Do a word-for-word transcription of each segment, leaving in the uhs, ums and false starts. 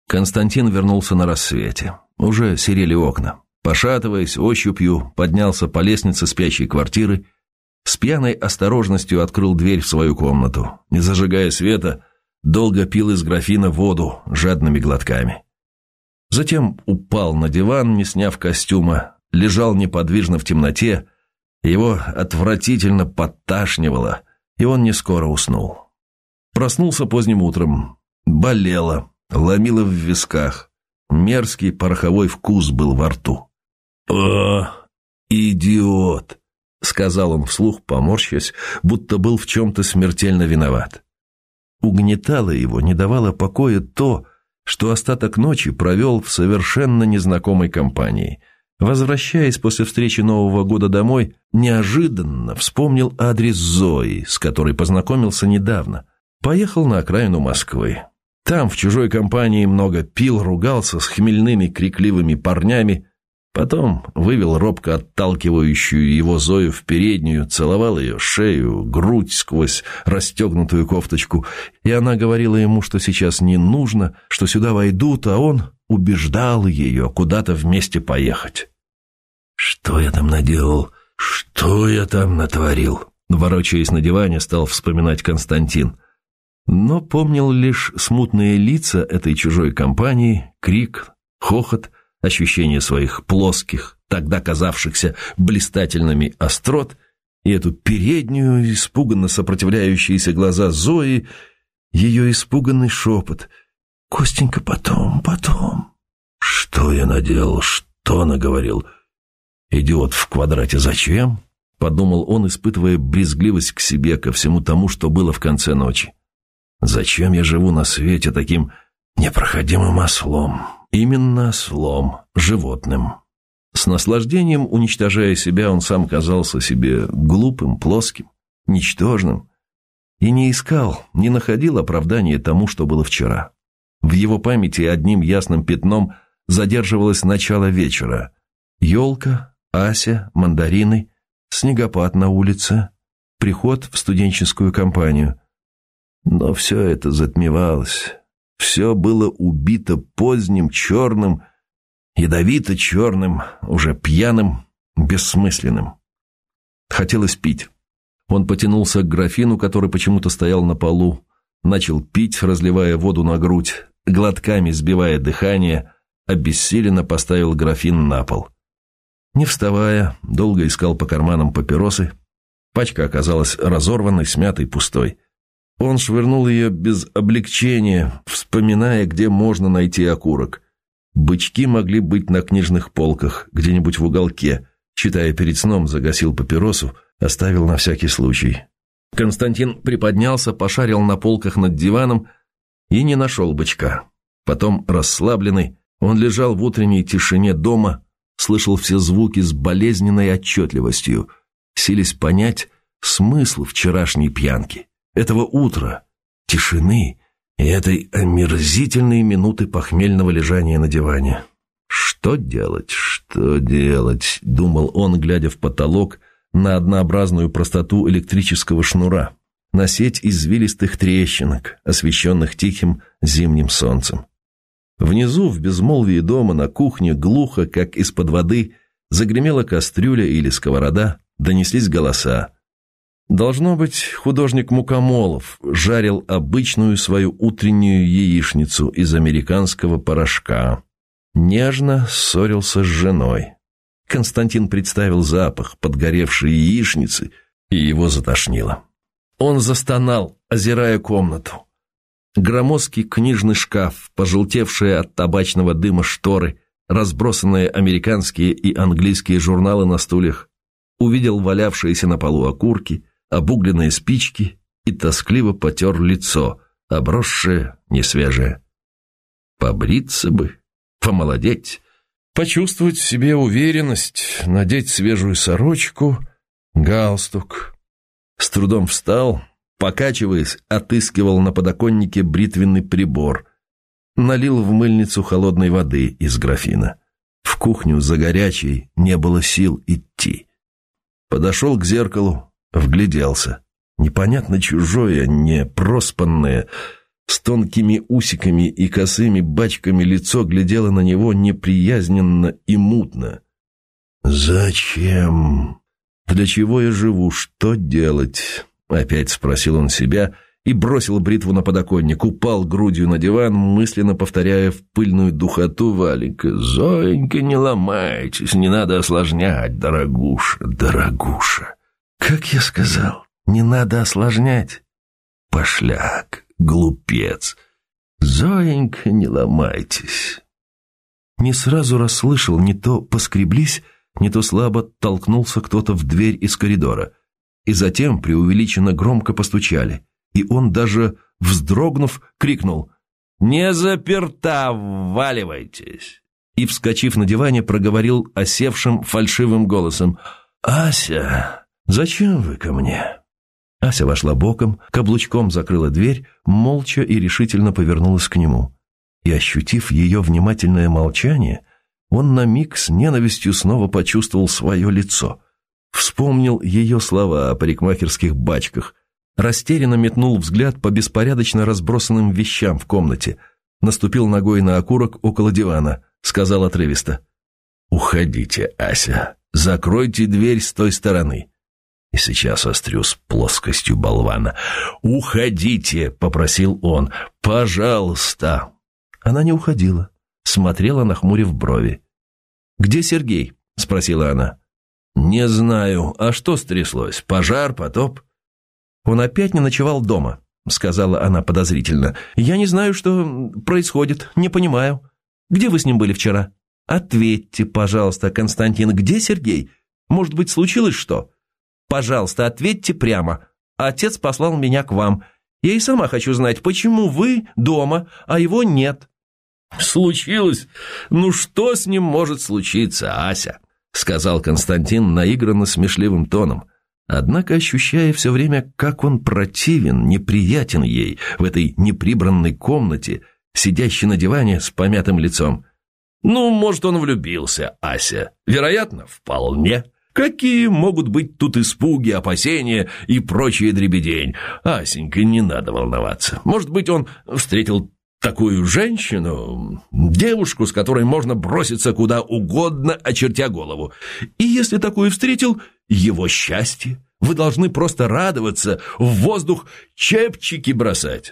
Константин вернулся на рассвете. Уже серели окна. Пошатываясь, ощупью поднялся по лестнице спящей квартиры, с пьяной осторожностью открыл дверь в свою комнату. Не зажигая света, долго пил из графина воду жадными глотками. Затем упал на диван, не сняв костюма, лежал неподвижно в темноте, его отвратительно подташнивало, и он не скоро уснул. Проснулся поздним утром. Болело, ломило в висках. Мерзкий пороховой вкус был во рту. «О, идиот!» — сказал он вслух, поморщась, будто был в чем-то смертельно виноват. Угнетало его, не давало покоя то, что остаток ночи провел в совершенно незнакомой компании. Возвращаясь после встречи Нового года домой, неожиданно вспомнил адрес Зои, с которой познакомился недавно. Поехал на окраину Москвы. Там в чужой компании много пил, ругался с хмельными крикливыми парнями, потом вывел робко отталкивающую его Зою в переднюю, целовал ее шею, грудь сквозь расстегнутую кофточку, и она говорила ему, что сейчас не нужно, что сюда войдут, а он убеждал ее куда-то вместе поехать. «Что я там наделал? Что я там натворил?» Ворочаясь на диване, стал вспоминать Константин. Но помнил лишь смутные лица этой чужой компании, крик, хохот, ощущение своих плоских, тогда казавшихся блистательными острот, и эту переднюю, испуганно сопротивляющиеся глаза Зои, ее испуганный шепот. «Костенька, потом, потом». «Что я наделал? Что наговорил? Идиот в квадрате, зачем?» — подумал он, испытывая брезгливость к себе, ко всему тому, что было в конце ночи. «Зачем я живу на свете таким непроходимым ослом? Именно ослом, животным». С наслаждением, уничтожая себя, он сам казался себе глупым, плоским, ничтожным, и не искал, не находил оправдания тому, что было вчера. В его памяти одним ясным пятном задерживалось начало вечера. Елка, Ася, мандарины, снегопад на улице, приход в студенческую компанию. Но все это затмевалось. Все было убито поздним, черным, ядовито-черным, уже пьяным, бессмысленным. Хотелось пить. Он потянулся к графину, который почему-то стоял на полу, начал пить, разливая воду на грудь, глотками сбивая дыхание, обессиленно поставил графин на пол. Не вставая, долго искал по карманам папиросы. Пачка оказалась разорванной, смятой, пустой. Он швырнул ее без облегчения, вспоминая, где можно найти окурок. Бычки могли быть на книжных полках, где-нибудь в уголке. Читая перед сном, загасил папиросу, оставил на всякий случай. Константин приподнялся, пошарил на полках над диваном и не нашел бычка. Потом, расслабленный, он лежал в утренней тишине дома, слышал все звуки с болезненной отчетливостью, силясь понять смысл вчерашней пьянки. Этого утра, тишины и этой омерзительной минуты похмельного лежания на диване. «Что делать, что делать?» — думал он, глядя в потолок на однообразную простоту электрического шнура, на сеть извилистых трещинок, освещенных тихим зимним солнцем. Внизу, в безмолвии дома, на кухне, глухо, как из-под воды, загремела кастрюля или сковорода, донеслись голоса. Должно быть, художник Мукомолов жарил обычную свою утреннюю яичницу из американского порошка. Нежно ссорился с женой. Константин представил запах подгоревшей яичницы, и его затошнило. Он застонал, озирая комнату. Громоздкий книжный шкаф, пожелтевшие от табачного дыма шторы, разбросанные американские и английские журналы на стульях, увидел валявшиеся на полу окурки, обугленные спички и тоскливо потер лицо, обросшее, несвежее. Побриться бы, помолодеть, почувствовать в себе уверенность, надеть свежую сорочку, галстук. С трудом встал, покачиваясь, отыскивал на подоконнике бритвенный прибор, налил в мыльницу холодной воды из графина. В кухню за горячей не было сил идти. Подошел к зеркалу, вгляделся. Непонятно чужое, непроспанное, с тонкими усиками и косыми бачками лицо глядело на него неприязненно и мутно. «Зачем? Для чего я живу? Что делать?» Опять спросил он себя и бросил бритву на подоконник, упал грудью на диван, мысленно повторяя в пыльную духоту Валенька: «Зоенька, не ломайтесь, не надо осложнять, дорогуша, дорогуша». «Как я сказал, не надо осложнять?» «Пошляк, глупец. Зоенька, не ломайтесь». Не сразу расслышал, не то поскреблись, не то слабо толкнулся кто-то в дверь из коридора. И затем преувеличенно громко постучали. И он даже, вздрогнув, крикнул: «Не заперта, вваливайтесь!» И, вскочив на диване, проговорил осевшим фальшивым голосом: «Ася, зачем вы ко мне?» Ася вошла боком, каблучком закрыла дверь, молча и решительно повернулась к нему. И, ощутив ее внимательное молчание, он на миг с ненавистью снова почувствовал свое лицо. Вспомнил ее слова о парикмахерских бачках, растерянно метнул взгляд по беспорядочно разбросанным вещам в комнате, наступил ногой на окурок около дивана, сказал отрывисто: «Уходите, Ася, закройте дверь с той стороны». И сейчас острю с плоскостью болвана. «Уходите», — попросил он, — «пожалуйста». Она не уходила, смотрела, нахмурив брови. «Где Сергей?» — спросила она. «Не знаю. А что стряслось? Пожар, потоп?» «Он опять не ночевал дома», — сказала она подозрительно. «Я не знаю, что происходит, не понимаю. Где вы с ним были вчера? Ответьте, пожалуйста, Константин, где Сергей? Может быть, случилось что? Пожалуйста, ответьте прямо. Отец послал меня к вам. Я и сама хочу знать, почему вы дома, а его нет». «Случилось? Ну что с ним может случиться, Ася?» — сказал Константин наигранно смешливым тоном, однако ощущая все время, как он противен, неприятен ей в этой неприбранной комнате, сидящей на диване с помятым лицом. «Ну, может, он влюбился, Ася. Вероятно, вполне. Какие могут быть тут испуги, опасения и прочая дребедень? Асенька, не надо волноваться. Может быть, он встретил такую женщину, девушку, с которой можно броситься куда угодно, очертя голову. И если такую встретил, его счастье. Вы должны просто радоваться, в воздух чепчики бросать».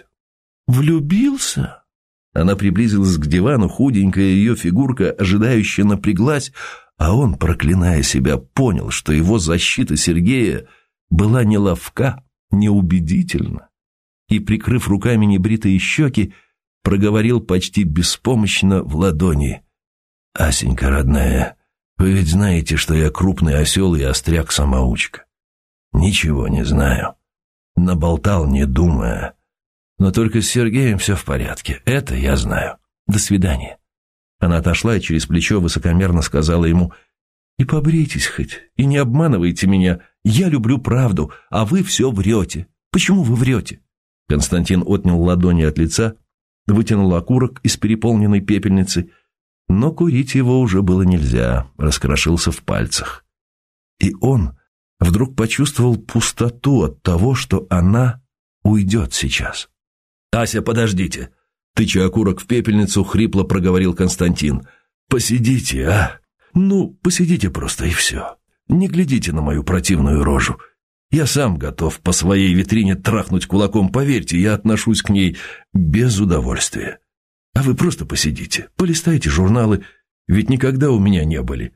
«Влюбился?» Она приблизилась к дивану, худенькая ее фигурка ожидающе напряглась, а он, проклиная себя, понял, что его защита Сергея была неловка, неубедительна. И, прикрыв руками небритые щеки, проговорил почти беспомощно в ладони: «Асенька, родная, вы ведь знаете, что я крупный осел и остряк-самоучка. Ничего не знаю. Наболтал, не думая. Но только с Сергеем все в порядке. Это я знаю. До свидания». Она отошла и через плечо высокомерно сказала ему: «И побрейтесь хоть, и не обманывайте меня. Я люблю правду, а вы все врете. Почему вы врете?» Константин отнял ладони от лица, вытянул окурок из переполненной пепельницы, но курить его уже было нельзя, раскрошился в пальцах. И он вдруг почувствовал пустоту от того, что она уйдет сейчас. «Ася, подождите!» Тыча окурок в пепельницу, хрипло проговорил Константин. «Посидите, а? Ну, посидите просто и все. Не глядите на мою противную рожу. Я сам готов по своей витрине трахнуть кулаком, поверьте, я отношусь к ней без удовольствия. А вы просто посидите, полистайте журналы, ведь никогда у меня не были.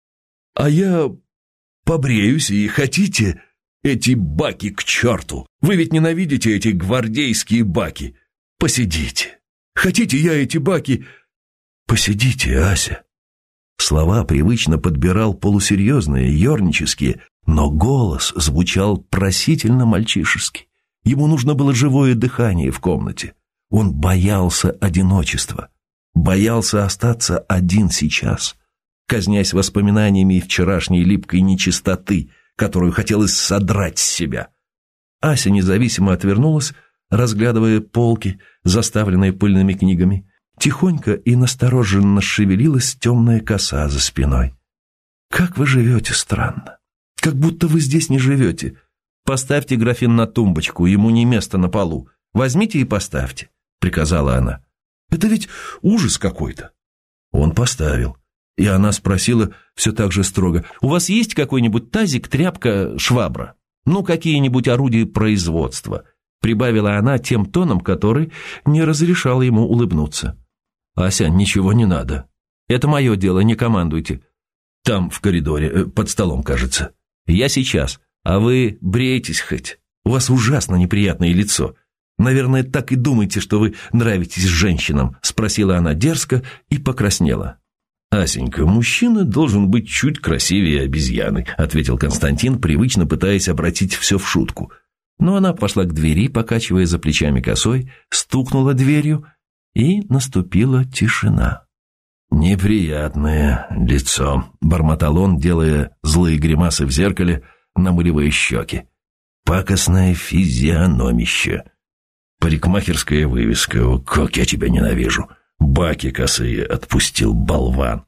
А я побреюсь, и хотите эти баки к черту? Вы ведь ненавидите эти гвардейские баки. Посидите. Хотите, я эти баки... Посидите, Ася». Слова привычно подбирал полусерьезные, ернические, но голос звучал просительно-мальчишески. Ему нужно было живое дыхание в комнате. Он боялся одиночества, боялся остаться один сейчас, казнясь воспоминаниями вчерашней липкой нечистоты, которую хотелось содрать с себя. Ася независимо отвернулась, разглядывая полки, заставленные пыльными книгами. Тихонько и настороженно шевелилась темная коса за спиной. «Как вы живете странно. Как будто вы здесь не живете. Поставьте графин на тумбочку, ему не место на полу. Возьмите и поставьте. — приказала она. «Это ведь ужас какой-то». Он поставил. И она спросила все так же строго: «У вас есть какой-нибудь тазик, тряпка, швабра? Ну, какие-нибудь орудия производства?» Прибавила она тем тоном, который не разрешал ему улыбнуться. «Ася, ничего не надо. Это мое дело, не командуйте. Там, в коридоре, под столом, кажется. Я сейчас, а вы бреетесь хоть. У вас ужасно неприятное лицо. Наверное, так и думаете, что вы нравитесь женщинам», спросила она дерзко и покраснела. «Асенька, мужчина должен быть чуть красивее обезьяны», ответил Константин, привычно пытаясь обратить все в шутку. Но она пошла к двери, покачивая за плечами косой, стукнула дверью, и наступила тишина. «Неприятное лицо», — бормотал он, делая злые гримасы в зеркале, намыливая щеки. «Пакостное физиономище. Парикмахерская вывеска. О, как я тебя ненавижу. Баки косые отпустил, болван.